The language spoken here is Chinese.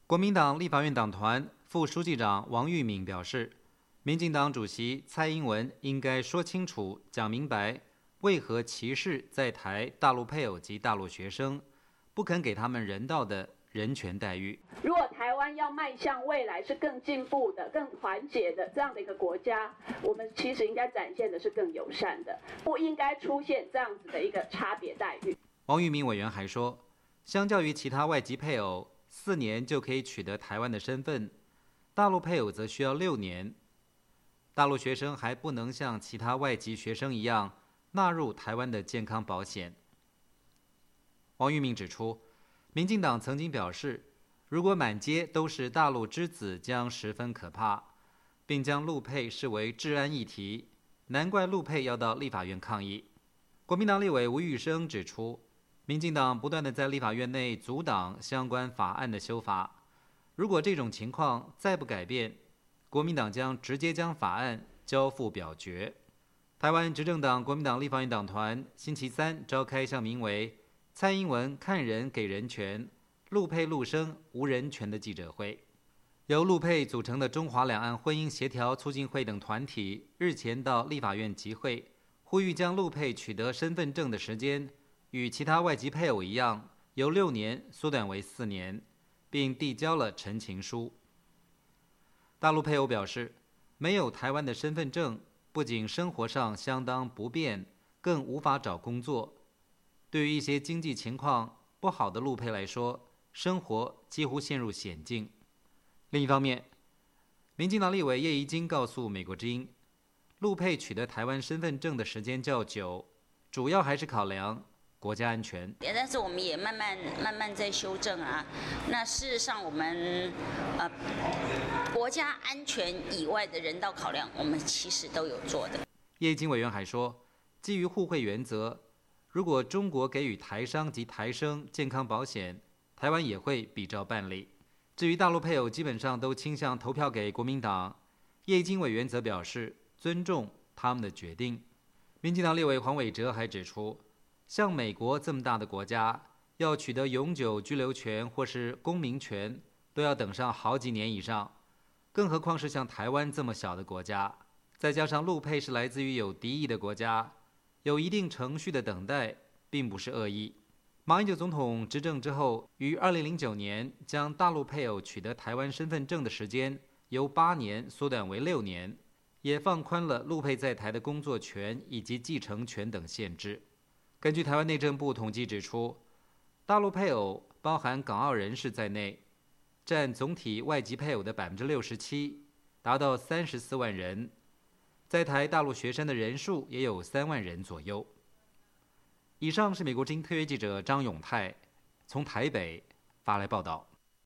国民党立法院党团副书记长王玉敏表示，民进党主席蔡英文应该说清楚、讲明白，为何歧视在台大陆配偶及大陆学生，不肯给他们人道的人权待遇。 如果台湾要迈向未来是更进步的、更团结的这样的一个国家，我们其实应该展现的是更友善的，不应该出现这样子的一个差别待遇。 王玉敏委员还说，相较于其他外籍配偶4年就可以取得台湾的身份，大陆配偶则需要6年。大陆学生还不能像其他外籍学生一样纳入台湾的健康保险。王玉敏指出，民进党曾经表示，如果满街都是大陆之子将十分可怕，并将陆配视为治安议题，难怪陆配要到立法院抗议。国民党立委吴玉生指出，民进党不断地在立法院内阻挡相关法案的修法，如果这种情况再不改变，国民党将直接将法案交付表决。台湾执政党国民党立法院党团星期3召开一项名为“蔡英文看人给人权，陆配陆生无人权”的记者会。由陆配组成的中华两岸婚姻协调促进会等团体日前到立法院集会，呼吁将陆配取得身份证的时间与其他外籍配偶一样，由6年缩短为4年，并递交了陈情书。大陆配偶表示，没有台湾的身份证，不仅生活上相当不便，更无法找工作。对于一些经济情况不好的陆配来说，生活几乎陷入险境。另一方面，民进党立委叶宜津告诉美国之音，陆配取得台湾身份证的时间较久，主要还是考量国家安全。 但是我们也慢慢在修正啊。那事实上，我们国家安全以外的人道考量，我们其实都有做的。 叶宜津委员还说，基于互惠原则，如果中国给予台商及台生健康保险，台湾也会比照办理。至于大陆配偶基本上都倾向投票给国民党，叶宜津委员则表示尊重他们的决定。民进党立委黄伟哲还指出，像美国这么大的国家，要取得永久居留权或是公民权，都要等上好几年以上，更何况是像台湾这么小的国家，再加上陆配是来自于有敌意的国家，有一定程序的等待，并不是恶意。马英九总统执政之后，于2009年将大陆配偶取得台湾身份证的时间由8年缩短为6年，也放宽了陆配在台的工作权以及继承权等限制。根据台湾内政部统计指出，大陆配偶包含港澳人士在内，占总体外籍配偶的67%，达到34万人。在台大陆学生的人数也有3万人左右。以上是美国之音特约记者张永泰从台北发来报道。